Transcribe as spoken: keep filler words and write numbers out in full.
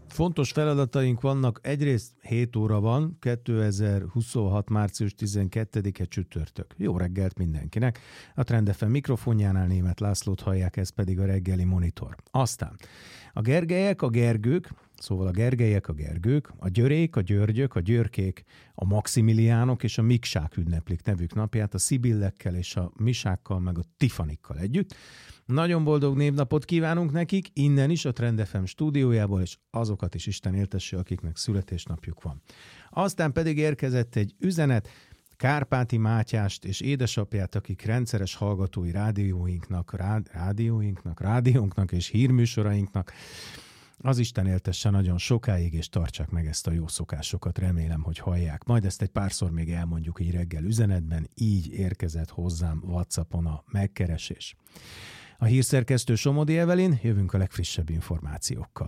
Fontos feladataink vannak. Egyrészt hét óra van, kétezer-huszonhat. március tizenkettedike csütörtök. Jó reggelt mindenkinek. A Trend ef em mikrofonjánál Németh Lászlót hallják, ez pedig a reggeli monitor. Aztán a Gergelyek, a Gergők, szóval a Gergelyek, a Gergők, a Györék, a Györgyök, a Györkék, a Maximiliánok és a Miksák ünneplik nevük napját, a Szibillekkel és a Misákkal, meg a Tifanikkal együtt. Nagyon boldog névnapot kívánunk nekik, innen is a Trend ef em stúdiójából, és azokat is Isten éltesse, akiknek születésnapjuk van. Aztán pedig érkezett egy üzenet Kárpáti Mátyást és édesapját, akik rendszeres hallgatói rádióinknak, rád, rádióinknak, rádiónknak és hírműsorainknak. Az Isten éltesse nagyon sokáig, és tartsák meg ezt a jó szokásokat, remélem, hogy hallják. Majd ezt egy párszor még elmondjuk így reggel üzenetben, így érkezett hozzám WhatsAppon a megkeresés. A hírszerkesztő Somodi Evelyn, jövünk a legfrissebb információkkal.